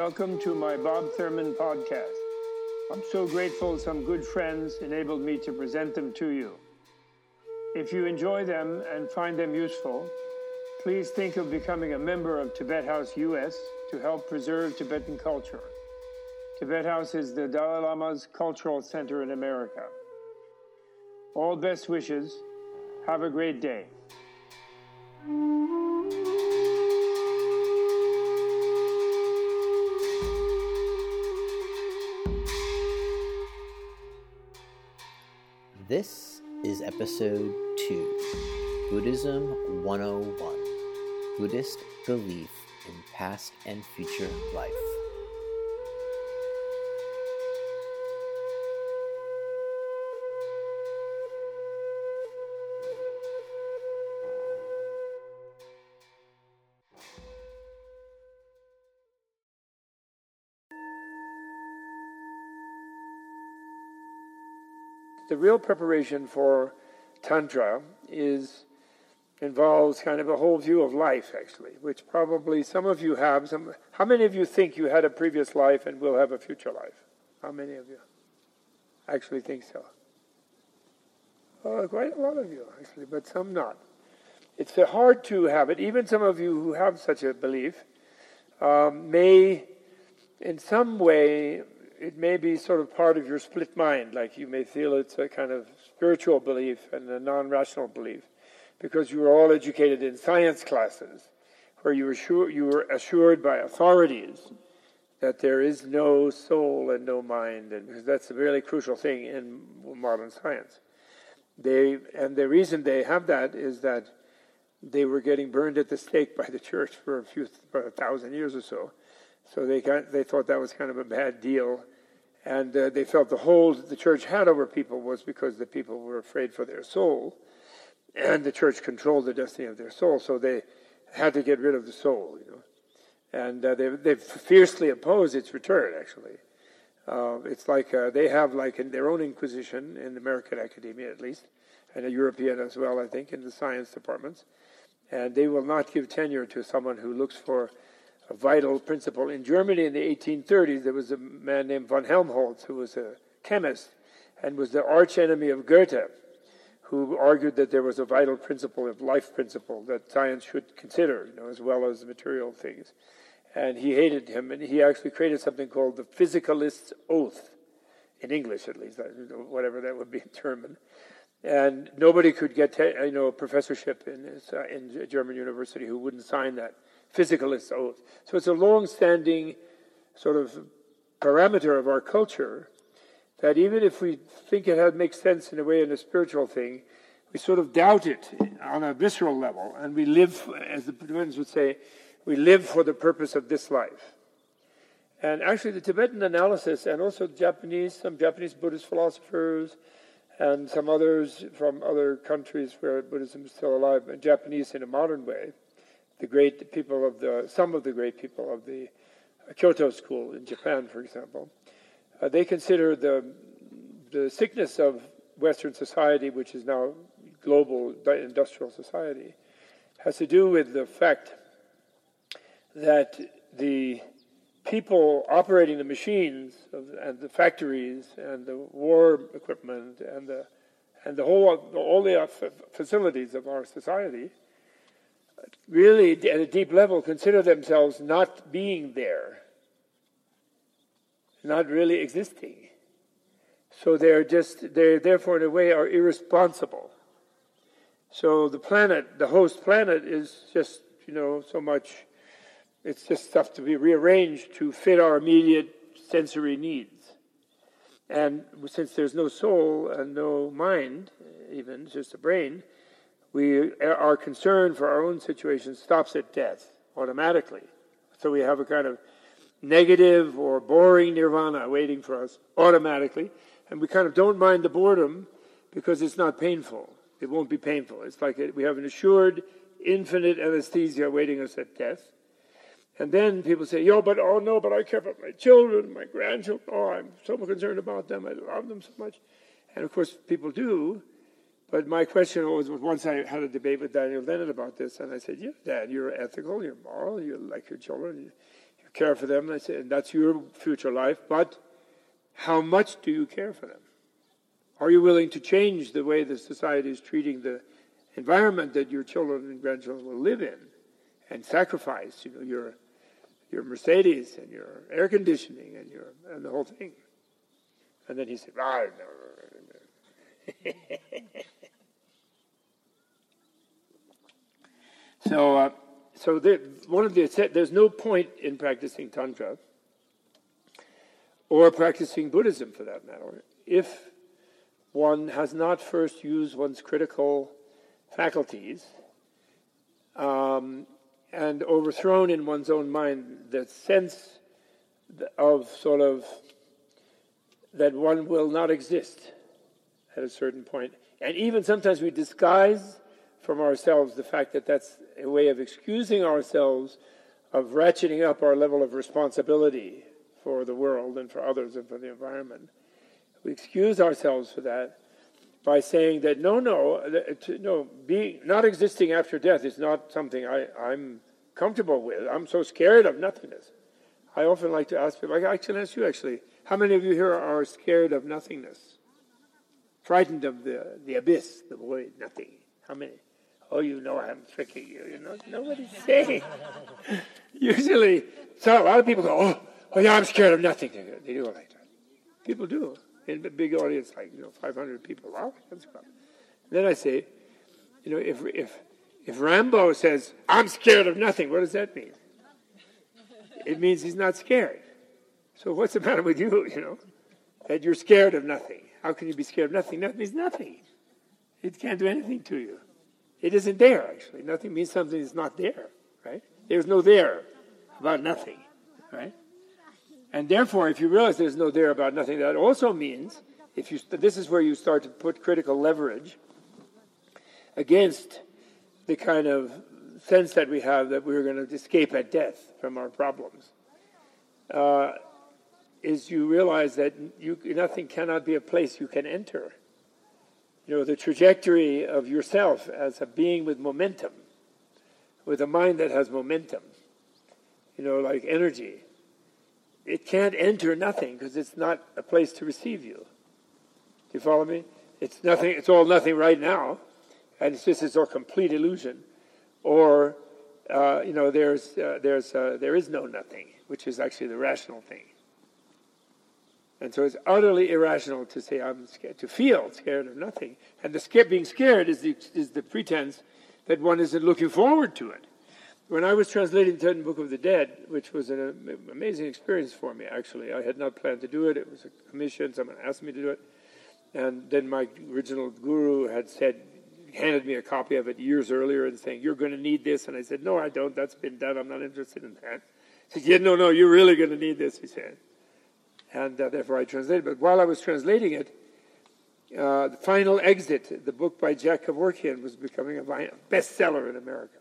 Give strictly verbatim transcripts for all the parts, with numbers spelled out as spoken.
Welcome to my Bob Thurman podcast. I'm so grateful some good friends enabled me to present them to you. If you enjoy them and find them useful, please think of becoming a member of Tibet House U S to help preserve Tibetan culture. Tibet House is the Dalai Lama's cultural center in America. All best wishes. Have a great day. This is episode two, Buddhism one oh one, Buddhist Belief in Past and Future Life. The real preparation for Tantra is involves kind of a whole view of life, actually, which probably some of you have. Some, how many of you think you had a previous life and will have a future life? How many of you actually think so? Oh, quite a lot of you, actually, but some not. It's hard to have it. Even some of you who have such a belief um, may, in some way, it may be sort of part of your split mind, like you may feel it's a kind of spiritual belief and a non-rational belief, because you were all educated in science classes, where you were sure you were assured by authorities that there is no soul and no mind, and because that's a really crucial thing in modern science. They and the reason they have that is that they were getting burned at the stake by the church for a few for a thousand years or so. So they got, they thought that was kind of a bad deal, and uh, they felt the hold the church had over people was because the people were afraid for their soul, and the church controlled the destiny of their soul, so they had to get rid of the soul, you know. And uh, they they fiercely oppose its return, actually. Uh, it's like uh, they have like in their own inquisition in American academia, at least, and a European as well, I think, in the science departments, and they will not give tenure to someone who looks for a vital principle. In Germany in the eighteen thirties, there was a man named von Helmholtz who was a chemist and was the arch enemy of Goethe, who argued that there was a vital principle, a life principle, that science should consider, you know, as well as material things. And he hated him, and he actually created something called the Physicalist's Oath, in English at least, whatever that would be in German. And nobody could get, you know, a professorship in, in a German university who wouldn't sign that Physicalist oath. So it's a long-standing sort of parameter of our culture that even if we think it had, makes sense in a way in a spiritual thing, we sort of doubt it on a visceral level, and we live, as the Tibetans would say, we live for the purpose of this life. And actually the Tibetan analysis, and also Japanese, some Japanese Buddhist philosophers, and some others from other countries where Buddhism is still alive, and Japanese in a modern way, the great people of the, some of the great people of the Kyoto school in Japan, for example, uh, they consider the the sickness of Western society, which is now global industrial society, has to do with the fact that the people operating the machines of, and the factories and the war equipment and the and the whole all the facilities of our society really, at a deep level, consider themselves not being there, not really existing. So they're just, they therefore in a way are irresponsible. So the planet, the host planet is just, you know, so much, it's just stuff to be rearranged to fit our immediate sensory needs. And since there's no soul and no mind, even, it's just a brain, we, our concern for our own situation stops at death automatically. So we have a kind of negative or boring nirvana waiting for us automatically. And we kind of don't mind the boredom because it's not painful. It won't be painful. It's like we have an assured infinite anesthesia waiting us at death. And then people say, yo, but oh no, but I care about my children, my grandchildren. Oh, I'm so concerned about them. I love them so much. And of course, people do. But my question was, once I had a debate with Daniel Dennett about this, and I said, yeah, Dad, you're ethical, you're moral, you like your children, you, you care for them. I say, and that's your future life, but how much do you care for them? Are you willing to change the way the society is treating the environment that your children and grandchildren will live in, and sacrifice, you know, your your Mercedes and your air conditioning and your and the whole thing? And then he said, ah, no, no, no. So, uh, so there, one of the there's no point in practicing Tantra or practicing Buddhism, for that matter, if one has not first used one's critical faculties um, and overthrown in one's own mind the sense of sort of that one will not exist at a certain point. And even sometimes we disguise from ourselves the fact that that's a way of excusing ourselves of ratcheting up our level of responsibility for the world and for others and for the environment. We excuse ourselves for that by saying that no, no, no, being not existing after death is not something I, I'm comfortable with. I'm so scared of nothingness. I often like to ask people, I can ask you actually, how many of you here are scared of nothingness? Frightened of the, the abyss, the void, nothing? How many? Oh, you know I'm tricking you. You know, nobody's saying. Usually, so a lot of people go, oh, oh yeah, I'm scared of nothing. They do it like that. People do. In a big audience, like, you know, five hundred people. Wow, that's fun. Then I say, you know, if if if Rambo says, I'm scared of nothing, what does that mean? It means he's not scared. So what's the matter with you, you know? That you're scared of nothing. How can you be scared of nothing? Nothing means nothing. It can't do anything to you. It isn't there, actually. Nothing means something is not there, right? There's no there about nothing, right? And therefore, if you realize there's no there about nothing, that also means, if you this is where you start to put critical leverage against the kind of sense that we have that we're going to escape at death from our problems, uh, is you realize that you, nothing cannot be a place you can enter. You know, the trajectory of yourself as a being with momentum, with a mind that has momentum, you know, like energy, it can't enter nothing because it's not a place to receive you. Do you follow me? It's nothing. It's all nothing right now, and it's just it's a complete illusion. Or, uh, you know, there's uh, there's uh, there is no nothing, which is actually the rational thing. And so it's utterly irrational to say I'm scared, to feel scared of nothing. And the scared, being scared is the is the pretense that one isn't looking forward to it. When I was translating the Tibetan Book of the Dead, which was an amazing experience for me, actually, I had not planned to do it. It was a commission. Someone asked me to do it. And then my original guru had said, handed me a copy of it years earlier and saying, you're going to need this. And I said, no, I don't. That's been done. I'm not interested in that. He said, yeah, no, no, you're really going to need this, he said. And uh, therefore I translated. But while I was translating it, uh, The Final Exit, the book by Jack Kevorkian, was becoming a bestseller in America.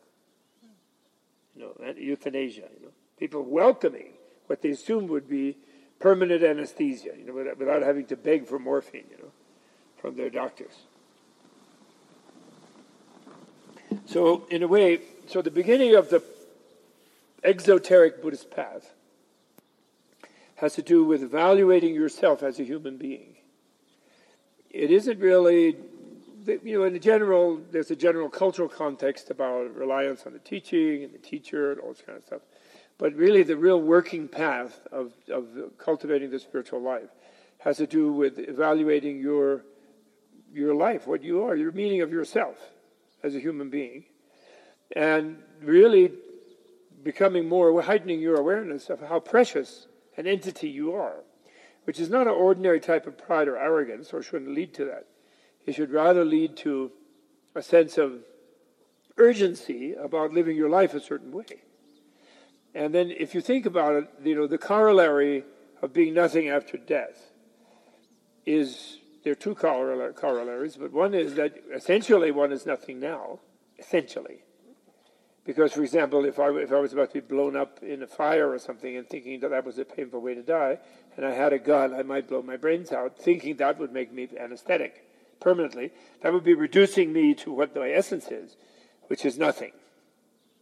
You know, and euthanasia, you know, people welcoming what they assumed would be permanent anesthesia, you know, without, without having to beg for morphine, you know, from their doctors. So, in a way, so the beginning of the exoteric Buddhist path has to do with evaluating yourself as a human being. It isn't really, you know, in the general, there's a general cultural context about reliance on the teaching and the teacher and all this kind of stuff. But really the real working path of, of cultivating the spiritual life has to do with evaluating your your life, what you are, your meaning of yourself as a human being. And really becoming more, heightening your awareness of how precious an entity you are, which is not an ordinary type of pride or arrogance, or shouldn't lead to that. It should rather lead to a sense of urgency about living your life a certain way. And then if you think about it, you know, the corollary of being nothing after death is, there are two corollaries, but one is that essentially one is nothing now, essentially. Because, for example, if I, if I was about to be blown up in a fire or something and thinking that that was a painful way to die, and I had a gun, I might blow my brains out, thinking that would make me anesthetic permanently, that would be reducing me to what my essence is, which is nothing.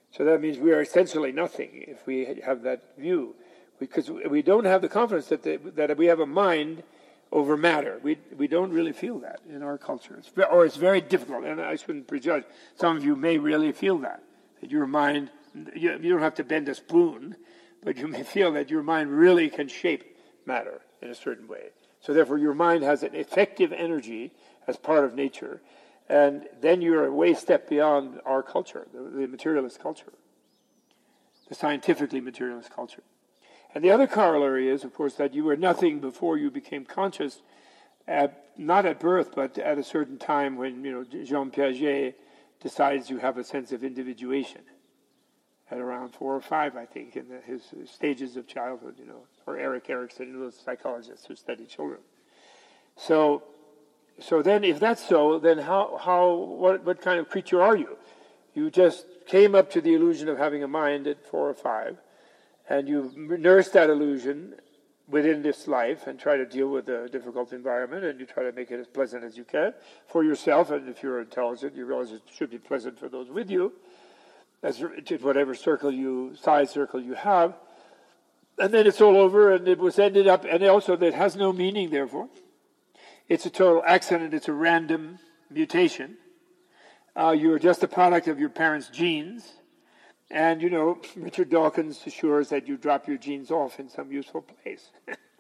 So that means we are essentially nothing if we have that view, because we don't have the confidence that the, that we have a mind over matter. We we don't really feel that in our culture, it's, or it's very difficult. And I shouldn't prejudge. Some of you may really feel that that your mind. You, you don't have to bend a spoon, but you may feel that your mind really can shape matter in a certain way. So therefore, your mind has an effective energy as part of nature. And then you're a way step beyond our culture, the, the materialist culture, the scientifically materialist culture. And the other corollary is, of course, that you were nothing before you became conscious, at, not at birth, but at a certain time when, you know, Jean Piaget decides you have a sense of individuation at around four or five, I think, in the, his stages of childhood, you know, or Eric Erikson, you know, the psychologists who study children. So... So then, if that's so, then how, how, what, what kind of creature are you? You just came up to the illusion of having a mind at four or five, and you nursed that illusion within this life and try to deal with a difficult environment, and you try to make it as pleasant as you can for yourself, and if you're intelligent, you realize it should be pleasant for those with you, as whatever circle you, size circle you have, and then it's all over, and it was ended up, and also that has no meaning, therefore. It's a total accident. It's a random mutation. Uh, you're just a product of your parents' genes. And, you know, Richard Dawkins assures that you drop your genes off in some useful place.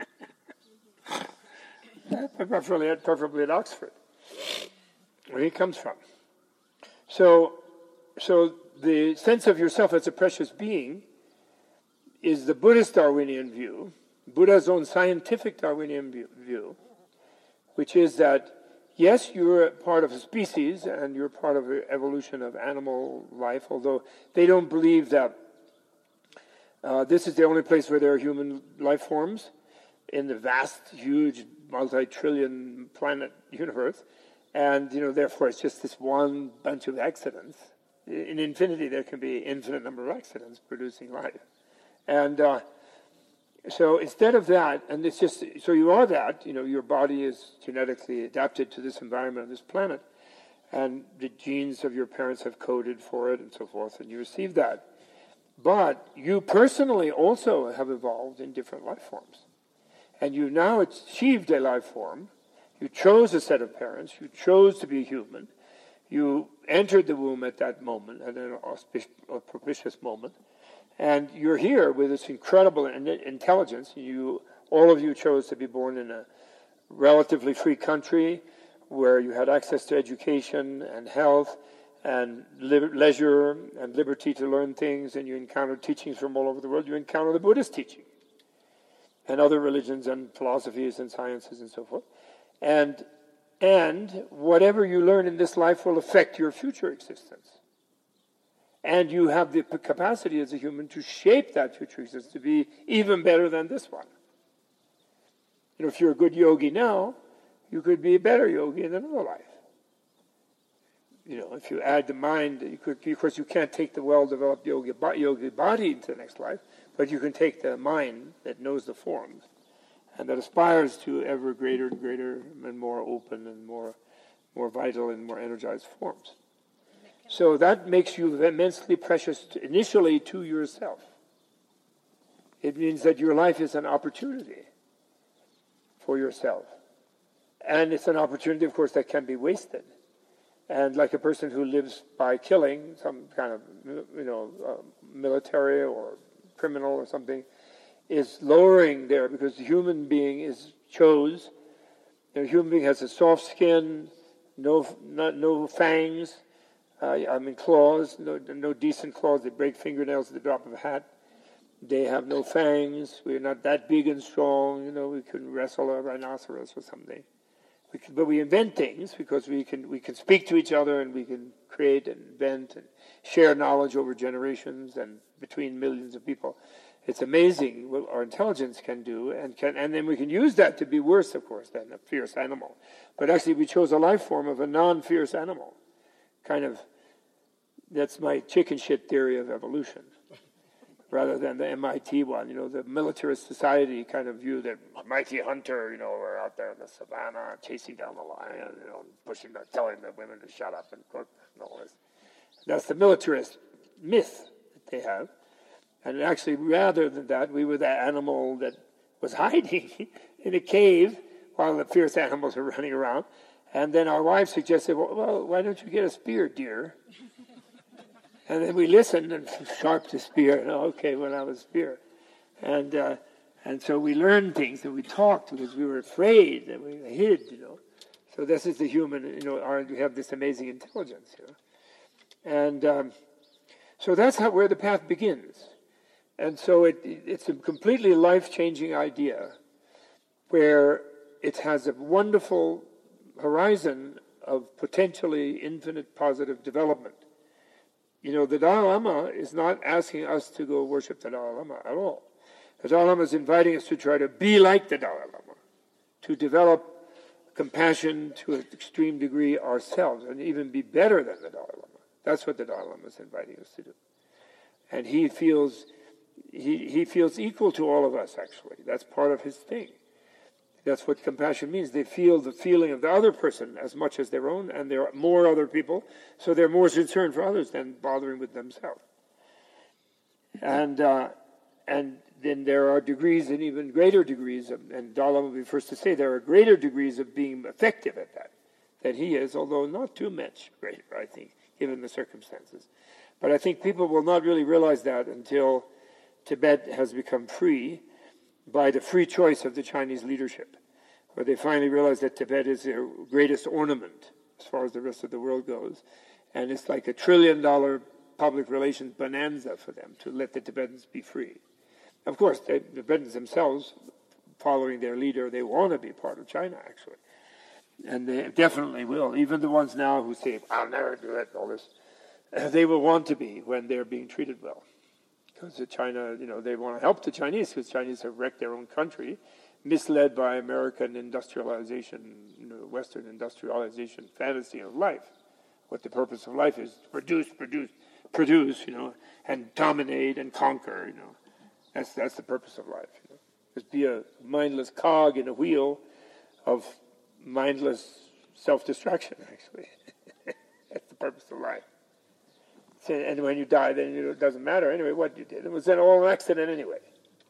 preferably, at, preferably at Oxford, where he comes from. So, so the sense of yourself as a precious being is the Buddhist Darwinian view, Buddha's own scientific Darwinian view, view which is that, yes, you're part of a species and you're part of the evolution of animal life, although they don't believe that uh, this is the only place where there are human life forms in the vast, huge, multi-trillion planet universe. And, you know, therefore it's just this one bunch of accidents. In infinity, there can be infinite number of accidents producing life. And... Uh, So instead of that, and it's just, so you are that, you know, your body is genetically adapted to this environment on this planet, and the genes of your parents have coded for it and so forth, and you receive that. But you personally also have evolved in different life forms. And you now achieved a life form. You chose a set of parents. You chose to be human. You entered the womb at that moment, at an auspicious, propitious moment. And you're here with this incredible intelligence. You, all of you chose to be born in a relatively free country where you had access to education and health and li- leisure and liberty to learn things, and you encountered teachings from all over the world. You encounter the Buddhist teaching and other religions and philosophies and sciences and so forth. And, and whatever you learn in this life will affect your future existence. And you have the capacity as a human to shape that future existence to be even better than this one. You know, if you're a good yogi now, you could be a better yogi in another life. You know, if you add the mind, you could, of course, you can't take the well-developed yogi, yogi body into the next life, but you can take the mind that knows the forms and that aspires to ever greater and greater and more open and more, more vital and more energized forms. So that makes you immensely precious to, initially to yourself. It means that your life is an opportunity for yourself. And it's an opportunity, of course, that can be wasted. And like a person who lives by killing, some kind of, you know, uh, military or criminal or something, is lowering there because the human being is chose. The human being has a soft skin, no, not, no fangs, Uh, I mean, claws, no, no decent claws. They break fingernails at the drop of a hat. They have no fangs. We're not that big and strong. You know, we couldn't wrestle a rhinoceros or something. We can, but we invent things because we can we can speak to each other and we can create and invent and share knowledge over generations and between millions of people. It's amazing what our intelligence can do, and can and then we can use that to be worse, of course, than a fierce animal. But actually, we chose a life form of a non-fierce animal. Kind of, that's my chicken shit theory of evolution, rather than the M I T one, you know, the militarist society kind of view that mighty hunter, you know, we're out there in the savannah chasing down the lion, you know, pushing the, telling the women to shut up and cook and all this. That's the militarist myth they have. And actually, rather than that, we were that animal that was hiding in a cave while the fierce animals were running around. And then our wife suggested, well, well why don't you get a spear, dear? And then we listened and sharpened the spear. And, okay, well, I was a spear. And uh, and so we learned things and we talked because we were afraid and we hid, you know. So this is the human, you know, our, we have this amazing intelligence, you know. And um, so that's how where the path begins. And so it, it's a completely life-changing idea where it has a wonderful horizon of potentially infinite positive development. You know, the Dalai Lama is not asking us to go worship the Dalai Lama at all. The Dalai Lama is inviting us to try to be like the Dalai Lama, to develop compassion to an extreme degree ourselves, and even be better than the Dalai Lama. That's what the Dalai Lama is inviting us to do. And he feels he, he feels equal to all of us, actually. That's part of his thing. That's what compassion means. They feel the feeling of the other person as much as their own, and there are more other people, so they're more concerned for others than bothering with themselves. And uh, and then there are degrees and even greater degrees, of, and Dalai Lama will be first to say there are greater degrees of being effective at that than he is, although not too much greater, I think, given the circumstances. But I think people will not really realize that until Tibet has become free by the free choice of the Chinese leadership, where they finally realize that Tibet is their greatest ornament as far as the rest of the world goes. And it's like a trillion dollar public relations bonanza for them to let the Tibetans be free. Of course, they, the Tibetans themselves, following their leader, they want to be part of China, actually. And they definitely will. Even the ones now who say, I'll never do it, all this, they will want to be when they're being treated well. Because China, you know, they want to help the Chinese, because Chinese have wrecked their own country, misled by American industrialization, you know, Western industrialization fantasy of life. What the purpose of life is: produce, produce, produce, you know, and dominate and conquer, you know. That's that's the purpose of life. You know. Just be a mindless cog in a wheel of mindless self-destruction, actually. That's the purpose of life. And when you die, then you know, it doesn't matter anyway what you did. It was then all an accident anyway.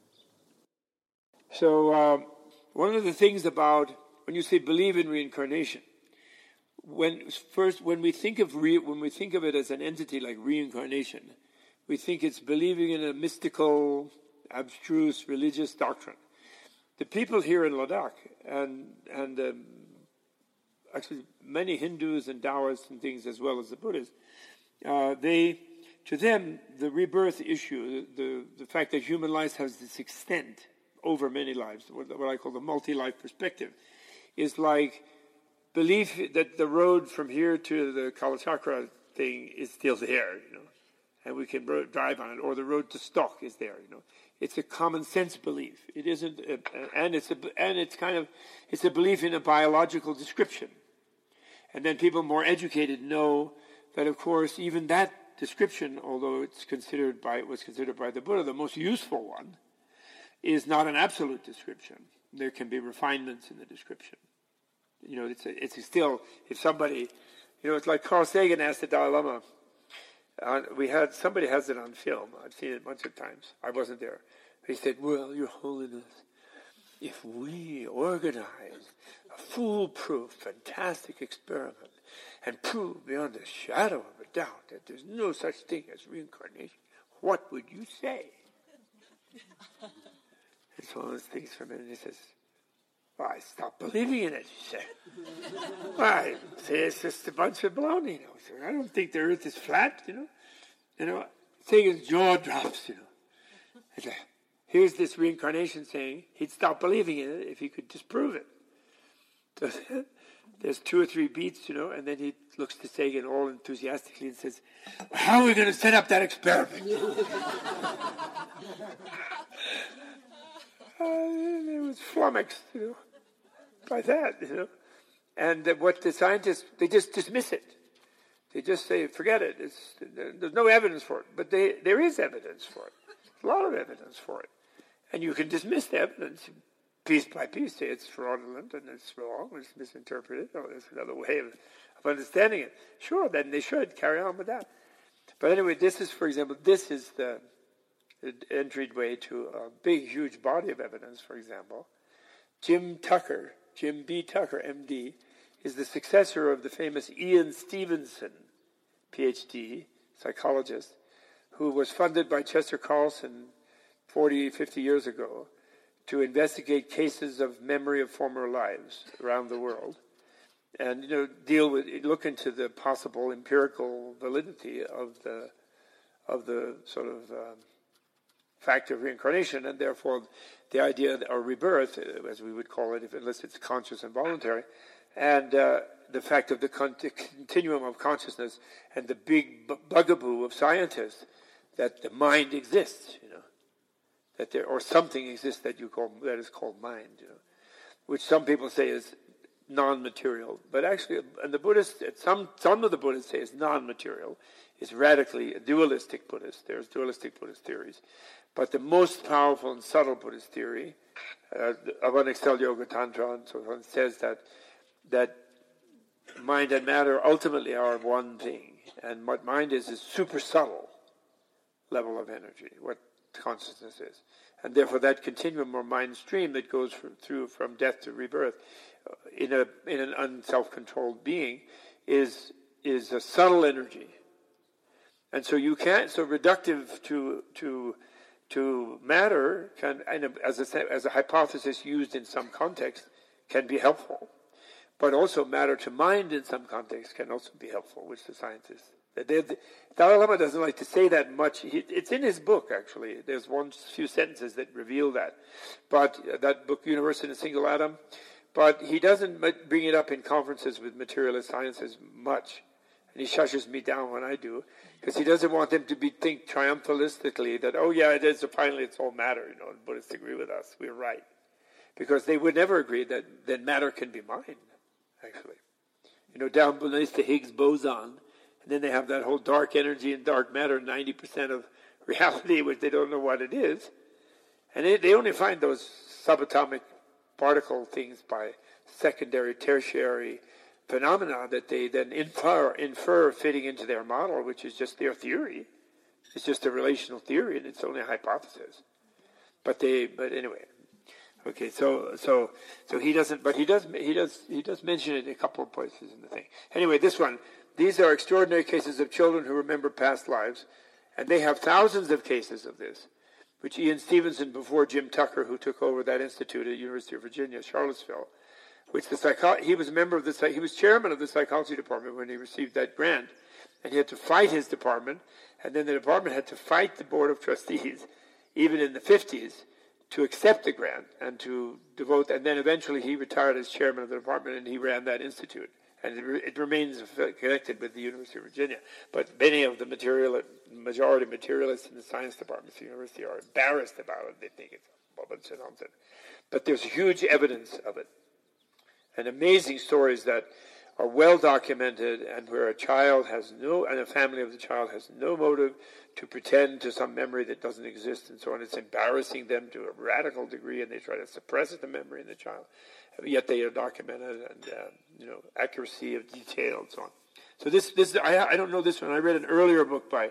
So um, one of the things about when you say believe in reincarnation, when first when we think of re, when we think of it as an entity like reincarnation, we think it's believing in a mystical, abstruse religious doctrine. The people here in Ladakh and and um, actually many Hindus and Taoists and things as well as the Buddhists. Uh, they, to them, the rebirth issue, the, the fact that human life has this extent over many lives, what, what I call the multi-life perspective, is like belief that the road from here to the Kalachakra thing is still there, you know, and we can ro- drive on it, or the road to Stock is there, you know. It's a common sense belief. It isn't, a, and it's a, and it's kind of, it's a belief in a biological description. And then people more educated know that, of course, even that description, although it's considered by it was considered by the Buddha the most useful one, is not an absolute description. There can be refinements in the description. You know, it's a, it's a still if somebody, you know, it's like Carl Sagan asked the Dalai Lama. Uh, we had somebody has it on film. I've seen it a bunch of times. I wasn't there. He said, "Well, Your Holiness, if we organize a foolproof, fantastic experiment and prove beyond a shadow of a doubt that there's no such thing as reincarnation, what would you say?" And so one thinks for a minute and he says, "Well, I stopped believing in it," he said. "Well, I say it's just a bunch of baloney, you know. I don't think the earth is flat, you know. You know, Sagan's jaw drops, you know. It's like, here's this reincarnation saying he'd stop believing in it if he could disprove it. So there's two or three beats, you know, and then he looks to Sagan all enthusiastically and says, "How are we going to set up that experiment?" uh, it was flummoxed, you know, by that, you know. And uh, what the scientists, they just dismiss it. They just say, forget it. It's, there's no evidence for it. But they, there is evidence for it. There's a lot of evidence for it. And you can dismiss the evidence piece by piece, say it's fraudulent and it's wrong, it's misinterpreted, or there's another way of, of understanding it. Sure, then they should carry on with that. But anyway, this is, for example, this is the, the entryway to a big, huge body of evidence, for example. Jim Tucker, Jim B. Tucker, M D, is the successor of the famous Ian Stevenson, P H D, psychologist, who was funded by Chester Carlson forty, fifty years ago to investigate cases of memory of former lives around the world. And, you know, deal with, look into the possible empirical validity of the, of the sort of um, fact of reincarnation, and therefore the idea of or rebirth, as we would call it, if, unless it's conscious and voluntary, and uh, the fact of the con- continuum of consciousness, and the big bu- bugaboo of scientists that the mind exists, you know, that there or something exists that you call that is called mind, you know, which some people say is non-material, but actually, and the Buddhists, some some of the Buddhists say is non-material, is radically a dualistic Buddhist. There's dualistic Buddhist theories, but the most powerful and subtle Buddhist theory, uh, Avanextel Yoga Tantra and so on, says that that mind and matter ultimately are one thing, and what mind is is super subtle level of energy, what consciousness is, and therefore that continuum or mind stream that goes from, through from death to rebirth in a in an unself-controlled being is is a subtle energy, and so you can't so reductive to to to matter can and as a as a hypothesis used in some context can be helpful, but also matter to mind in some context can also be helpful, which the scientists. The Dalai Lama doesn't like to say that much. He, it's in his book, actually. There's one few sentences that reveal that. But uh, that book, Universe in a Single Atom, but he doesn't bring it up in conferences with materialist sciences much. And he shushes me down when I do, because he doesn't want them to be think triumphalistically that, oh yeah, it is, finally it's all matter, you know, and Buddhists agree with us, we're right. Because they would never agree that, that matter can be mind, actually. You know, down beneath the Higgs boson, and then they have that whole dark energy and dark matter, ninety percent of reality, which they don't know what it is. And they, they only find those subatomic particle things by secondary, tertiary phenomena that they then infer, infer fitting into their model, which is just their theory. It's just a relational theory, and it's only a hypothesis. But they, but anyway, okay. So, so, so he doesn't. But he does. He does. He does mention it in a couple of places in the thing. Anyway, this one. These are extraordinary cases of children who remember past lives, and they have thousands of cases of this, which Ian Stevenson, before Jim Tucker, who took over that institute at University of Virginia, Charlottesville, which the psycho- he was a member of the he was chairman of the psychology department when he received that grant, and he had to fight his department, and then the department had to fight the board of trustees, even in the fifties, to accept the grant and to devote. And then eventually he retired as chairman of the department, and he ran that institute. And it, re- it remains connected with the University of Virginia. But many of the material, majority materialists in the science departments of the university are embarrassed about it. They think it's a bunch of nonsense. But there's huge evidence of it. And amazing stories that are well documented, and where a child has no, and a family of the child has no motive to pretend to some memory that doesn't exist and so on. It's embarrassing them to a radical degree, and they try to suppress the memory in the child. Yet they are documented, and uh, you know, accuracy of detail and so on. So this, this I, I don't know this one. I read an earlier book by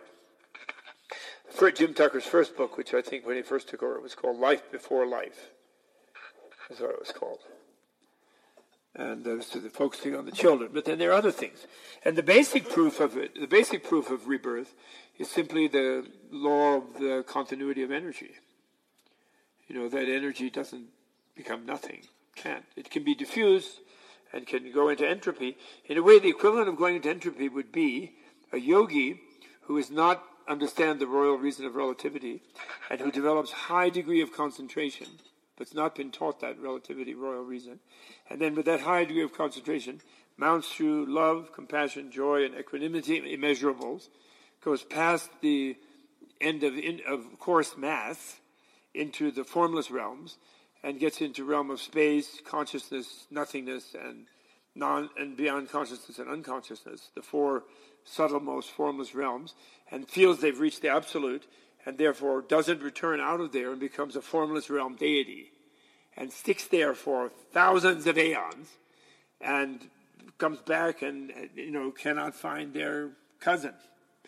Jim Tucker's first book, which I think when he first took over, it was called Life Before Life. That's what it was called. And uh, was focusing on the children. But then there are other things, and the basic proof of it, the basic proof of rebirth, is simply the law of the continuity of energy. You know, that energy doesn't become nothing. Can't. It can be diffused and can go into entropy. In a way, the equivalent of going into entropy would be a yogi who does not understand the royal reason of relativity and who develops high degree of concentration, but's not been taught that relativity, royal reason, and then with that high degree of concentration, mounts through love, compassion, joy, and equanimity, immeasurables, goes past the end of, in, of coarse math into the formless realms, and gets into realm of space, consciousness, nothingness, and non and beyond consciousness and unconsciousness, the four subtlemost formless realms, and feels they've reached the absolute, and therefore doesn't return out of there and becomes a formless realm deity, and sticks there for thousands of aeons, and comes back and, you know, cannot find their cousin.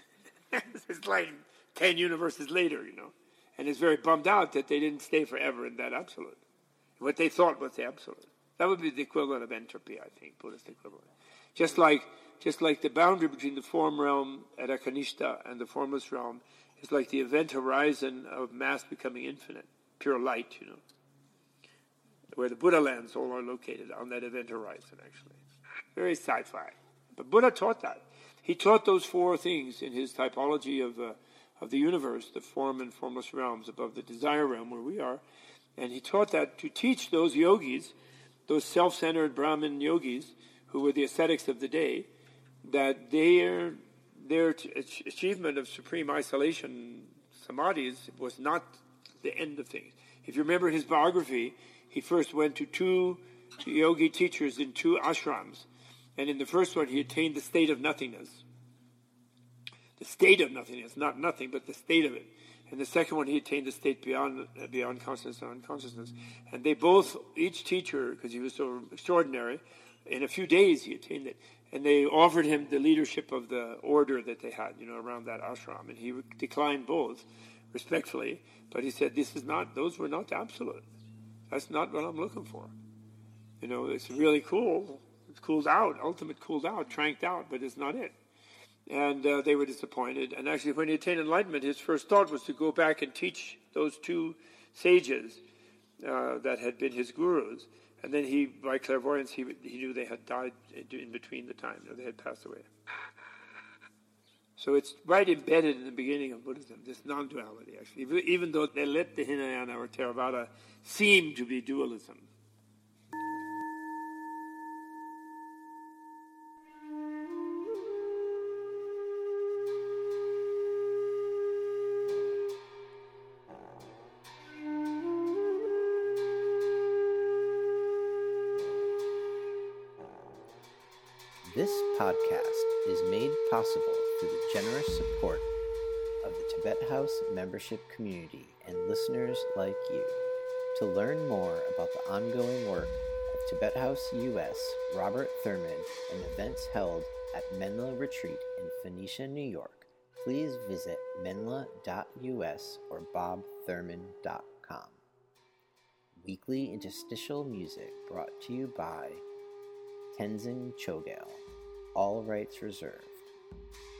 It's like ten universes later, you know. And it's very bummed out that they didn't stay forever in that absolute. What they thought was the absolute. That would be the equivalent of entropy, I think, Buddhist equivalent. Just like just like the boundary between the form realm at Akanishta and the formless realm is like the event horizon of mass becoming infinite, pure light, you know. Where the Buddha lands all are located on that event horizon, actually. Very sci-fi. But Buddha taught that. He taught those four things in his typology of uh, of the universe, the form and formless realms above the desire realm where we are. And he taught that to teach those yogis, those self-centered Brahmin yogis, who were the ascetics of the day, that their, their achievement of supreme isolation, samadhis, was not the end of things. If you remember his biography, he first went to two yogi teachers in two ashrams. And in the first one, he attained the state of nothingness. The state of nothingness, not nothing, but the state of it. And the second one, he attained the state beyond beyond consciousness and unconsciousness. And they both, each teacher, because he was so extraordinary, in a few days he attained it. And they offered him the leadership of the order that they had, you know, around that ashram. And he declined both, respectfully. But he said, "This is not; those were not absolute. That's not what I'm looking for. You know, it's really cool. It's cooled out, ultimate cooled out, tranked out, but it's not it." And uh, they were disappointed. And actually, when he attained enlightenment, his first thought was to go back and teach those two sages uh, that had been his gurus. And then he, by clairvoyance, he, he knew they had died in between the time, or they had passed away. So it's right embedded in the beginning of Buddhism, this non-duality, actually. Even though they let the Hinayana or Theravada seem to be dualism. This podcast is made possible through the generous support of the Tibet House membership community and listeners like you. To learn more about the ongoing work of Tibet House U S, Robert Thurman, and events held at Menla Retreat in Phoenicia, New York, please visit menla dot U S or bob thurman dot com. Weekly interstitial music brought to you by Tenzin Chogyal. All rights reserved.